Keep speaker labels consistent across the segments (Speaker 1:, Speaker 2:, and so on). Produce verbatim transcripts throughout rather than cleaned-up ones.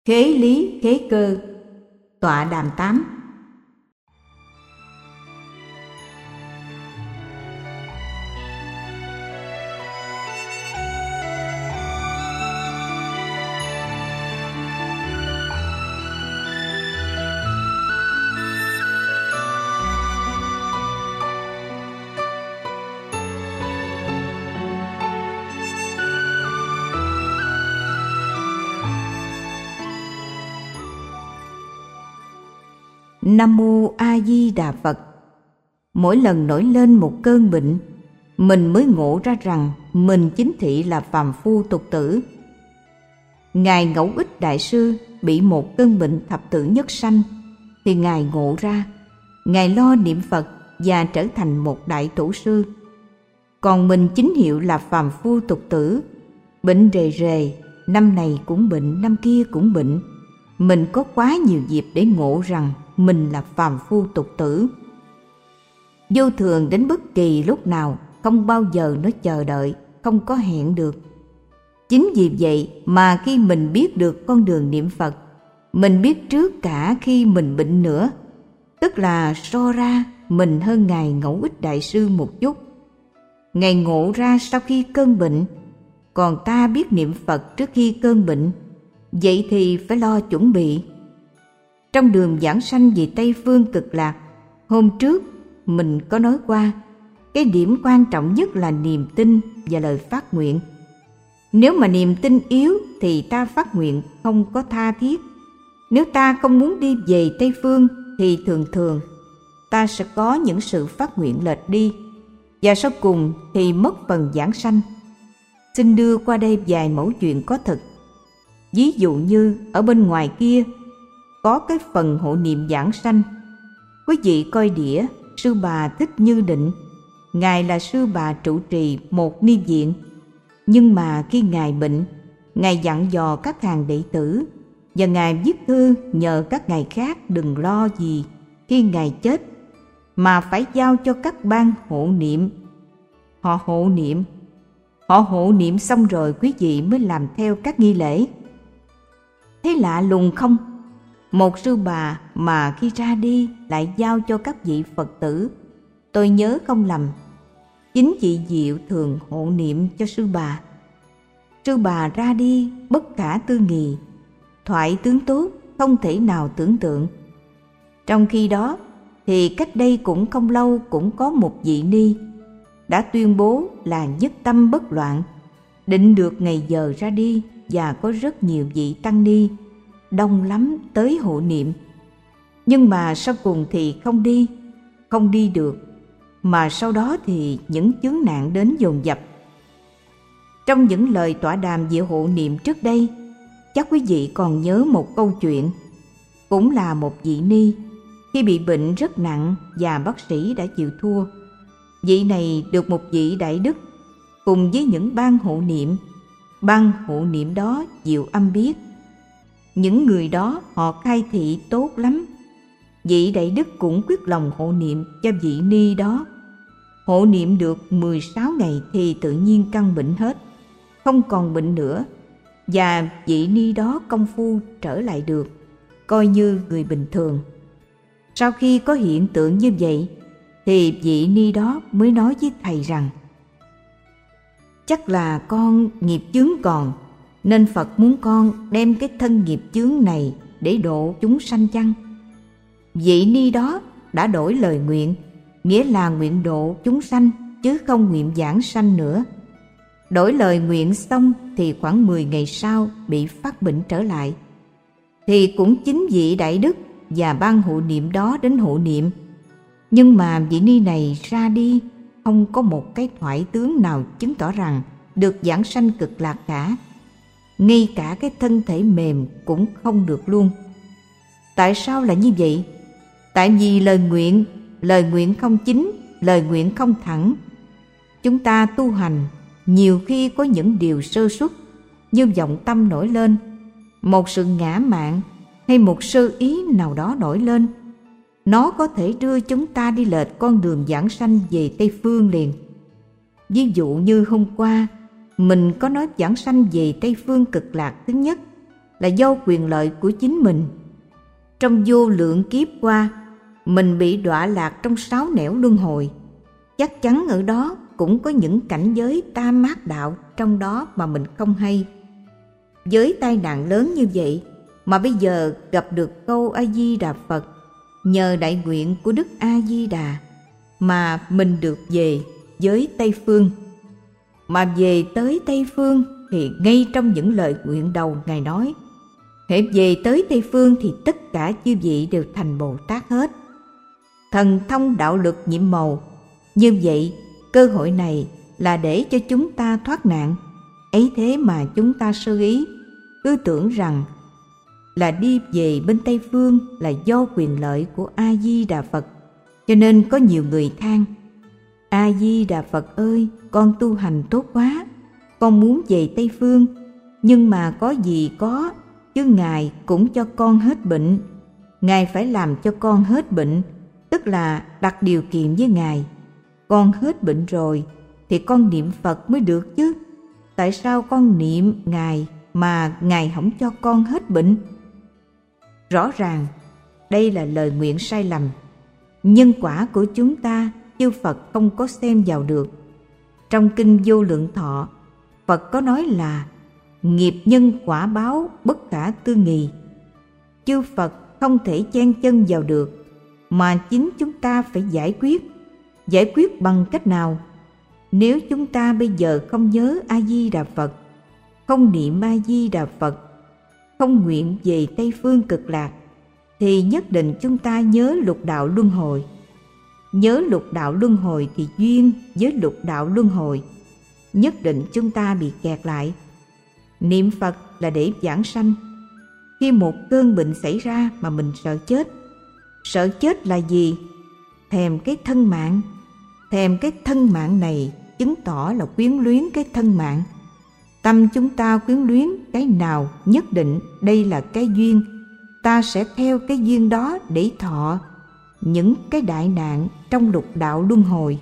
Speaker 1: Khế lý khế cơ. Tọa đàm tám. Nam mô A Di Đà Phật. Mỗi lần nổi lên một cơn bệnh, mình mới ngộ ra rằng mình chính thị là phàm phu tục tử. Ngài Ngẫu Ích Đại Sư bị một cơn bệnh thập tử nhất sanh, thì Ngài ngộ ra, Ngài lo niệm Phật và trở thành một đại tổ sư. Còn mình chính hiệu là phàm phu tục tử, bệnh rề rề, năm này cũng bệnh, năm kia cũng bệnh. Mình có quá nhiều dịp để ngộ rằng mình là phàm phu tục tử. Vô thường đến bất kỳ lúc nào, không bao giờ nó chờ đợi, không có hẹn được. Chính vì vậy mà khi mình biết được con đường niệm Phật, mình biết trước cả khi mình bệnh nữa, tức là so ra mình hơn Ngài Ngẫu Ích Đại Sư một chút. Ngài ngộ ra sau khi cơn bệnh, còn ta biết niệm Phật trước khi cơn bệnh, vậy thì phải lo chuẩn bị. Trong đường giảng sanh về Tây Phương Cực Lạc, hôm trước mình có nói qua, cái điểm quan trọng nhất là niềm tin và lời phát nguyện. Nếu mà niềm tin yếu thì ta phát nguyện không có tha thiết. Nếu ta không muốn đi về Tây Phương thì thường thường ta sẽ có những sự phát nguyện lệch đi, và sau cùng thì mất phần giảng sanh. Xin đưa qua đây vài mẫu chuyện có thực. Ví dụ như ở bên ngoài kia có cái phần hộ niệm giảng sanh. Quý vị coi đĩa Sư Bà Thích Như Định. Ngài là sư bà trụ trì một ni viện, nhưng mà khi Ngài bệnh, Ngài dặn dò các hàng đệ tử, và Ngài viết thư nhờ các ngài khác đừng lo gì khi Ngài chết, mà phải giao cho các ban hộ niệm. Họ hộ niệm, họ hộ niệm xong rồi quý vị mới làm theo các nghi lễ. Thế lạ lùng không? Một sư bà mà khi ra đi lại giao cho các vị Phật tử. Tôi nhớ không lầm, chính chị Diệu thường hộ niệm cho sư bà. Sư bà ra đi bất khả tư nghị, thoại tướng tốt không thể nào tưởng tượng. Trong khi đó thì cách đây cũng không lâu cũng có một vị ni đã tuyên bố là nhất tâm bất loạn, định được ngày giờ ra đi, và có rất nhiều vị tăng ni đông lắm tới hộ niệm. Nhưng mà sau cùng thì không đi, không đi được, mà sau đó thì những chướng nạn đến dồn dập. Trong những lời tọa đàm về hộ niệm trước đây, chắc quý vị còn nhớ một câu chuyện. Cũng là một vị ni, khi bị bệnh rất nặng và bác sĩ đã chịu thua. Vị này được một vị đại đức cùng với những ban hộ niệm. Ban hộ niệm đó Diệu Âm biết. Những người đó họ khai thị tốt lắm. Vị đại đức cũng quyết lòng hộ niệm cho vị ni đó. Hộ niệm được mười sáu ngày thì tự nhiên căn bệnh hết, không còn bệnh nữa, và vị ni đó công phu trở lại được, coi như người bình thường. Sau khi có hiện tượng như vậy thì vị ni đó mới nói với thầy rằng: chắc là con nghiệp chướng còn, nên Phật muốn con đem cái thân nghiệp chướng này để độ chúng sanh chăng? Vị ni đó đã đổi lời nguyện, nghĩa là nguyện độ chúng sanh chứ không nguyện giảng sanh nữa. Đổi lời nguyện xong thì khoảng mười ngày sau bị phát bệnh trở lại. Thì cũng chính vị đại đức và ban hộ niệm đó đến hộ niệm, nhưng mà vị ni này ra đi không có một cái thoại tướng nào chứng tỏ rằng được giảng sanh cực lạc cả. Ngay cả cái thân thể mềm cũng không được luôn. Tại sao là như vậy? Tại vì lời nguyện, lời nguyện không chính, lời nguyện không thẳng. Chúng ta tu hành nhiều khi có những điều sơ suất như vọng tâm nổi lên, một sự ngã mạn hay một sơ ý nào đó nổi lên. Nó có thể đưa chúng ta đi lệch con đường giảng sanh về Tây Phương liền. Ví dụ như hôm qua mình có nói giảng sanh về Tây Phương Cực Lạc thứ nhất, là do quyền lợi của chính mình. Trong vô lượng kiếp qua, mình bị đọa lạc trong sáu nẻo luân hồi. Chắc chắn ở đó cũng có những cảnh giới tam mát đạo trong đó mà mình không hay. Với tai nạn lớn như vậy mà bây giờ gặp được câu A Di Đà Phật, nhờ đại nguyện của Đức A Di Đà mà mình được về với Tây Phương. Mà về tới Tây Phương thì ngay trong những lời nguyện đầu Ngài nói, hễ về tới Tây Phương thì tất cả chư vị đều thành Bồ Tát hết. Thần thông đạo lực nhiệm màu. Như vậy, cơ hội này là để cho chúng ta thoát nạn. Ấy thế mà chúng ta sơ ý, cứ tưởng rằng là đi về bên Tây Phương là do quyền lợi của A Di Đà Phật. Cho nên có nhiều người than: A Di Đà Phật ơi, con tu hành tốt quá, con muốn về Tây Phương, nhưng mà có gì có, chứ Ngài cũng cho con hết bệnh. Ngài phải làm cho con hết bệnh, tức là đặt điều kiện với Ngài. Con hết bệnh rồi thì con niệm Phật mới được chứ. Tại sao con niệm Ngài mà Ngài không cho con hết bệnh? Rõ ràng đây là lời nguyện sai lầm. Nhân quả của chúng ta chư Phật không có xem vào được. Trong kinh Vô Lượng Thọ, Phật có nói là nghiệp nhân quả báo bất khả tư nghị. Chư Phật không thể chen chân vào được, mà chính chúng ta phải giải quyết. Giải quyết bằng cách nào? Nếu chúng ta bây giờ không nhớ A Di Đà Phật, không niệm A Di Đà Phật, không nguyện về Tây Phương Cực Lạc, thì nhất định chúng ta nhớ lục đạo luân hồi. Nhớ lục đạo luân hồi thì duyên với lục đạo luân hồi, nhất định chúng ta bị kẹt lại. Niệm Phật là để vãng sanh. Khi một cơn bệnh xảy ra mà mình sợ chết, sợ chết là gì? Thèm cái thân mạng. Thèm cái thân mạng này chứng tỏ là quyến luyến cái thân mạng. Tâm chúng ta quyến luyến cái nào, nhất định đây là cái duyên. Ta sẽ theo cái duyên đó để thọ những cái đại nạn trong lục đạo luân hồi.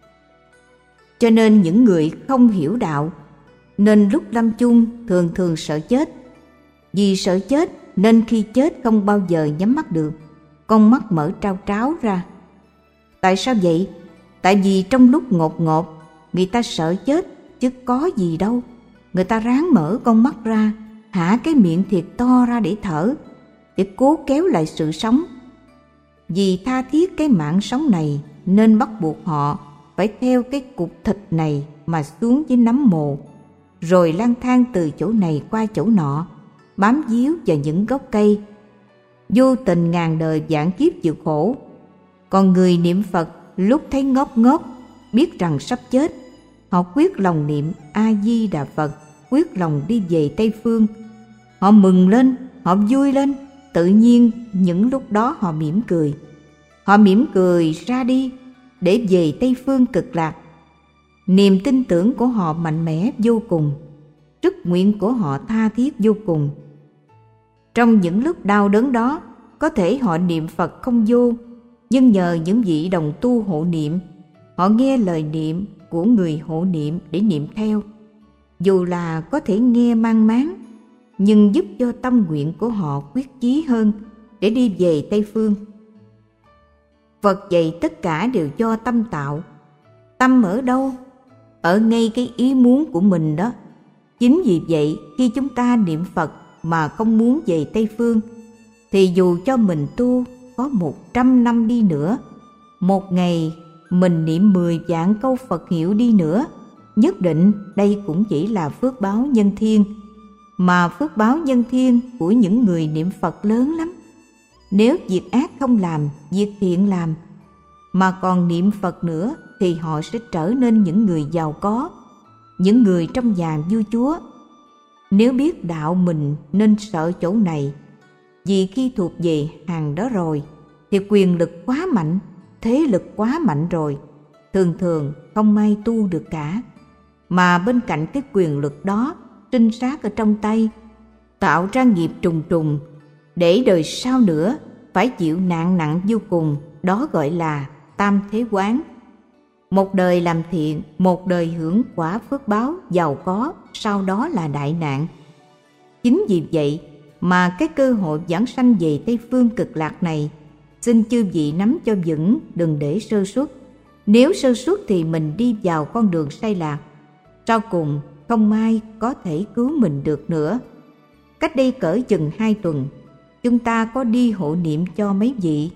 Speaker 1: Cho nên những người không hiểu đạo nên lúc lâm chung thường thường sợ chết. Vì sợ chết nên khi chết không bao giờ nhắm mắt được, con mắt mở trao tráo ra. Tại sao vậy? Tại vì trong lúc ngột ngột người ta sợ chết chứ có gì đâu. Người ta ráng mở con mắt ra, hả cái miệng thiệt to ra để thở, để cố kéo lại sự sống. Vì tha thiết cái mạng sống này nên bắt buộc họ phải theo cái cục thịt này mà xuống với nấm mồ, rồi lang thang từ chỗ này qua chỗ nọ, bám víu vào những gốc cây, vô tình ngàn đời vạn kiếp chịu khổ. Còn người niệm Phật lúc thấy ngốc ngốc, biết rằng sắp chết, họ quyết lòng niệm A Di Đà Phật, quyết lòng đi về Tây Phương. Họ mừng lên, họ vui lên, tự nhiên những lúc đó họ mỉm cười. Họ mỉm cười ra đi để về Tây Phương Cực Lạc. Niềm tin tưởng của họ mạnh mẽ vô cùng, sức nguyện của họ tha thiết vô cùng. Trong những lúc đau đớn đó, có thể họ niệm Phật không vô, nhưng nhờ những vị đồng tu hộ niệm, họ nghe lời niệm của người hộ niệm để niệm theo. Dù là có thể nghe mang máng, nhưng giúp cho tâm nguyện của họ quyết chí hơn để đi về Tây Phương. Phật dạy tất cả đều do tâm tạo. Tâm ở đâu? Ở ngay cái ý muốn của mình đó. Chính vì vậy, khi chúng ta niệm Phật mà không muốn về Tây Phương, thì dù cho mình tu có một trăm năm đi nữa, một ngày mình niệm mười vạn câu Phật hiệu đi nữa, nhất định đây cũng chỉ là phước báo nhân thiên. Mà phước báo nhân thiên của những người niệm Phật lớn lắm. Nếu việc ác không làm, việc thiện làm, mà còn niệm Phật nữa, thì họ sẽ trở nên những người giàu có, những người trong nhà vua chúa. Nếu biết đạo mình nên sợ chỗ này, vì khi thuộc về hàng đó rồi, thì quyền lực quá mạnh, thế lực quá mạnh rồi, thường thường không ai tu được cả. Mà bên cạnh cái quyền lực đó, trinh sát ở trong tay, tạo ra nghiệp trùng trùng, để đời sau nữa phải chịu nạn nặng vô cùng, đó gọi là tam thế quán. Một đời làm thiện, một đời hưởng quả phước báo giàu có, sau đó là đại nạn. Chính vì vậy, mà cái cơ hội giảng sanh về Tây Phương Cực Lạc này, xin chư vị nắm cho vững, đừng để sơ suất. Nếu sơ suất thì mình đi vào con đường sai lạc, sau cùng không ai có thể cứu mình được nữa. Cách đây cỡ chừng hai tuần, chúng ta có đi hộ niệm cho mấy vị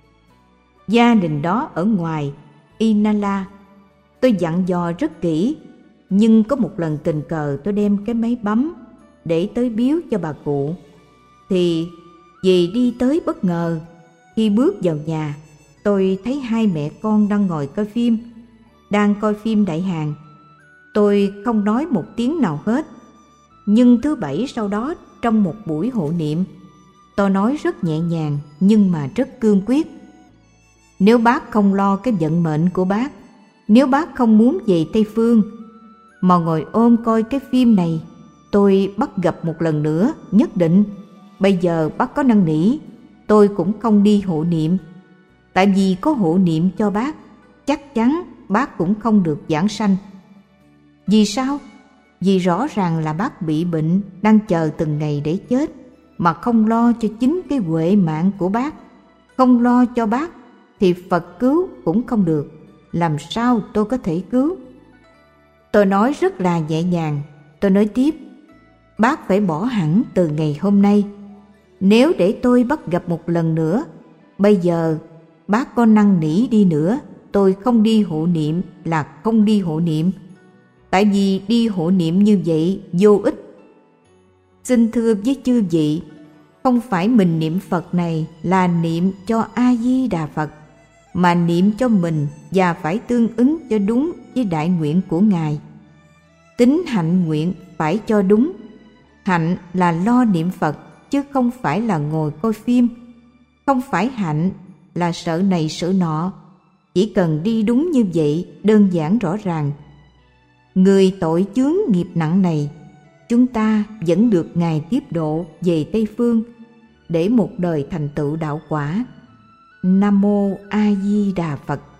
Speaker 1: gia đình đó ở ngoài Inala. Tôi dặn dò rất kỹ, nhưng có một lần tình cờ tôi đem cái máy bấm để tới biếu cho bà cụ, thì vì đi tới bất ngờ, khi bước vào nhà, tôi thấy hai mẹ con đang ngồi coi phim, đang coi phim Đại Hàn. Tôi không nói một tiếng nào hết, nhưng thứ bảy sau đó trong một buổi hộ niệm, tôi nói rất nhẹ nhàng nhưng mà rất cương quyết. Nếu bác không lo cái vận mệnh của bác, nếu bác không muốn về Tây Phương mà ngồi ôm coi cái phim này, tôi bắt gặp một lần nữa nhất định. Bây giờ bác có năn nỉ, tôi cũng không đi hộ niệm. Tại vì có hộ niệm cho bác, chắc chắn bác cũng không được giảng sanh. Vì sao? Vì rõ ràng là bác bị bệnh, đang chờ từng ngày để chết, mà không lo cho chính cái huệ mạng của bác. Không lo cho bác thì Phật cứu cũng không được. Làm sao tôi có thể cứu? Tôi nói rất là nhẹ nhàng. Tôi nói tiếp, bác phải bỏ hẳn từ ngày hôm nay. Nếu để tôi bắt gặp một lần nữa, bây giờ bác có năn nỉ đi nữa, tôi không đi hộ niệm là không đi hộ niệm. Tại vì đi hộ niệm như vậy vô ích. Xin thưa với chư vị, không phải mình niệm Phật này là niệm cho A-di-đà Phật, mà niệm cho mình và phải tương ứng cho đúng với đại nguyện của Ngài. Tính hạnh nguyện phải cho đúng. Hạnh là lo niệm Phật, chứ không phải là ngồi coi phim. Không phải hạnh là sợ này sợ nọ. Chỉ cần đi đúng như vậy, đơn giản rõ ràng. Người tội chướng nghiệp nặng này, chúng ta vẫn được Ngài tiếp độ về Tây Phương để một đời thành tựu đạo quả. Nam mô A Di Đà Phật.